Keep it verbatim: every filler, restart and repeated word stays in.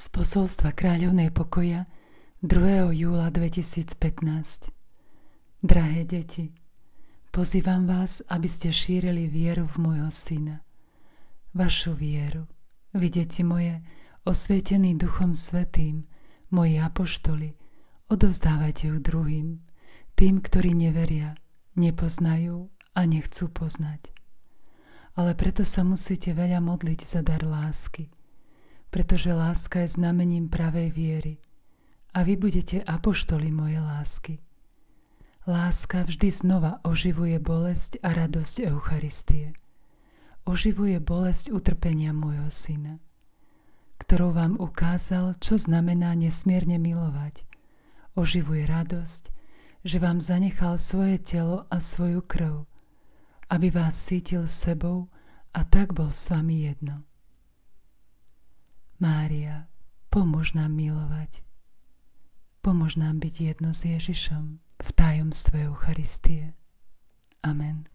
Z posolstva Kráľovnej pokoja druhého júla dvetisícpätnásť. Drahé deti, pozývam vás, aby ste šírili vieru v môjho syna. Vašu vieru, vy, deti moje, osvietený Duchom Svätým, moji apoštoli, odovzdávajte ju druhým, tým, ktorí neveria, nepoznajú a nechcú poznať. Ale preto sa musíte veľa modliť za dar lásky, pretože láska je znamením pravej viery a vy budete apoštoli mojej lásky. Láska vždy znova oživuje bolesť a radosť Eucharistie. Oživuje bolesť utrpenia môjho syna, ktorou vám ukázal, čo znamená nesmierne milovať. Oživuje radosť, že vám zanechal svoje telo a svoju krv, aby vás cítil sebou a tak bol s vami jedno. Mária, pomôž nám milovať. Pomôž nám byť jedno s Ježišom v tajomstve Eucharistie. Amen.